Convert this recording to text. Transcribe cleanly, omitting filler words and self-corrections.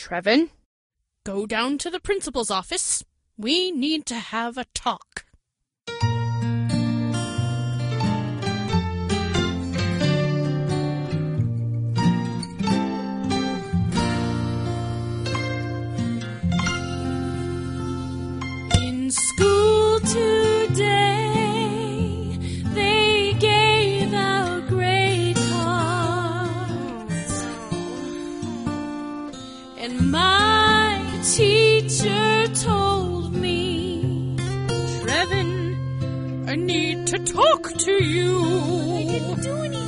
Trevin, go down to the principal's office. We need to have a talk. In school today, they gave out grade cards, and my teacher told me, Trevin, I need to talk to you.